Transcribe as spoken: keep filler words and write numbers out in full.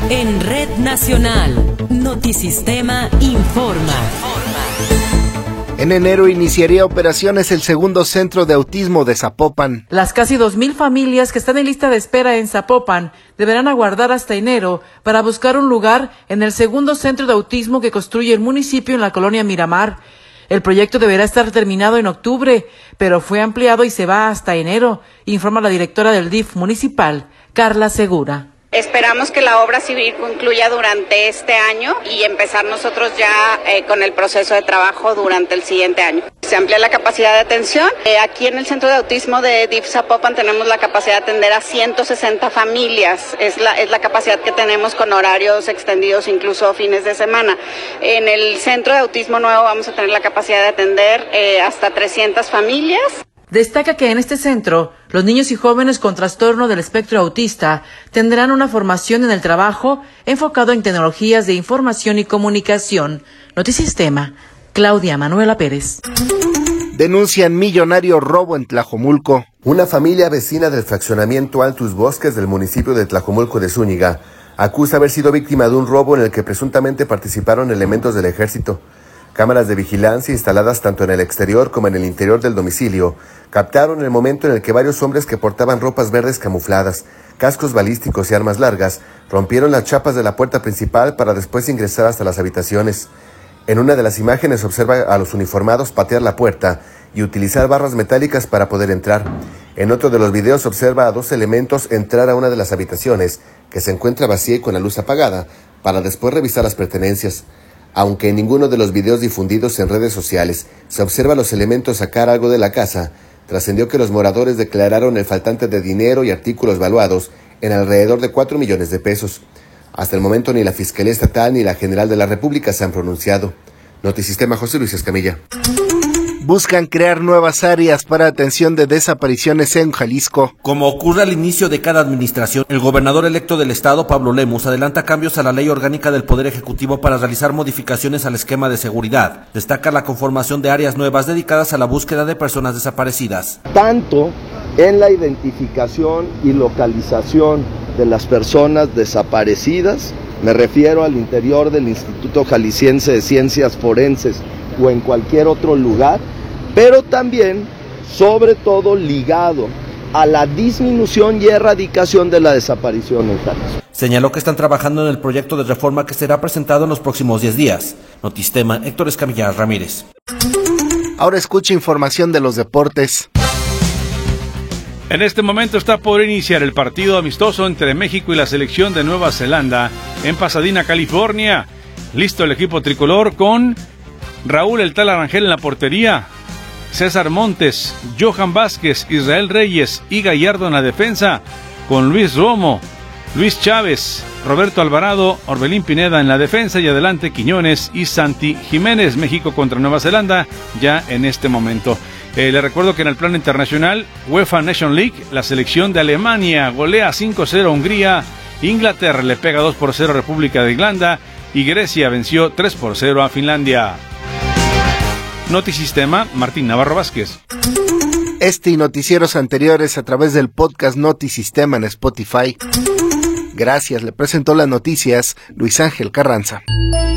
En Red Nacional, Notisistema informa. En enero iniciaría operaciones el segundo centro de autismo de Zapopan. Las casi dos mil familias que están en lista de espera en Zapopan deberán aguardar hasta enero para buscar un lugar en el segundo centro de autismo que construye el municipio en la colonia Miramar. El proyecto deberá estar terminado en octubre, pero fue ampliado y se va hasta enero, informa la directora del D I F municipal, Carla Segura. Esperamos que la obra civil concluya durante este año y empezar nosotros ya eh, con el proceso de trabajo durante el siguiente año. Se amplía la capacidad de atención. Eh, aquí en el Centro de Autismo de D I F Zapopan tenemos la capacidad de atender a ciento sesenta familias. Es la, es la capacidad que tenemos con horarios extendidos, incluso fines de semana. En el Centro de Autismo Nuevo vamos a tener la capacidad de atender eh, hasta trescientas familias. Destaca que en este centro, los niños y jóvenes con trastorno del espectro autista tendrán una formación en el trabajo enfocado en tecnologías de información y comunicación. Notisistema, Claudia Manuela Pérez. Denuncian millonario robo en Tlajomulco. Una familia vecina del fraccionamiento Altus Bosques del municipio de Tlajomulco de Zúñiga acusa haber sido víctima de un robo en el que presuntamente participaron elementos del ejército. Cámaras de vigilancia instaladas tanto en el exterior como en el interior del domicilio captaron el momento en el que varios hombres que portaban ropas verdes camufladas, cascos balísticos y armas largas rompieron las chapas de la puerta principal para después ingresar hasta las habitaciones. En una de las imágenes observa a los uniformados patear la puerta y utilizar barras metálicas para poder entrar. En otro de los videos observa a dos elementos entrar a una de las habitaciones, que se encuentra vacía y con la luz apagada, para después revisar las pertenencias. Aunque en ninguno de los videos difundidos en redes sociales se observa a los elementos sacar algo de la casa, trascendió que los moradores declararon el faltante de dinero y artículos valuados en alrededor de cuatro millones de pesos. Hasta el momento ni la Fiscalía Estatal ni la General de la República se han pronunciado. Notisistema, José Luis Escamilla. Buscan crear nuevas áreas para atención de desapariciones en Jalisco. Como ocurre al inicio de cada administración, el gobernador electo del estado, Pablo Lemus, adelanta cambios a la ley orgánica del Poder Ejecutivo para realizar modificaciones al esquema de seguridad. Destaca la conformación de áreas nuevas dedicadas a la búsqueda de personas desaparecidas. Tanto en la identificación y localización de las personas desaparecidas, me refiero al interior del Instituto Jalisciense de Ciencias Forenses o en cualquier otro lugar, pero también, sobre todo, ligado a la disminución y erradicación de la desaparición en Jalisco. Señaló que están trabajando en el proyecto de reforma que será presentado en los próximos diez días. Notistema, Héctor Escamilla Ramírez. Ahora escucha información de los deportes. En este momento está por iniciar el partido amistoso entre México y la selección de Nueva Zelanda en Pasadena, California. Listo el equipo tricolor con Raúl El Tala Rangel en la portería, César Montes, Johan Vázquez, Israel Reyes y Gallardo en la defensa, con Luis Romo, Luis Chávez, Roberto Alvarado, Orbelín Pineda en la defensa y adelante Quiñones y Santi Jiménez. México contra Nueva Zelanda ya en este momento. Eh, le recuerdo que en el plano internacional, UEFA Nation League, la selección de Alemania golea cinco cero a Hungría, Inglaterra le pega dos por cero a República de Irlanda y Grecia venció tres por cero a Finlandia. Notisistema, Martín Navarro Vázquez. Este y noticieros anteriores a través del podcast Notisistema en Spotify. Gracias, le presentó las noticias Luis Ángel Carranza.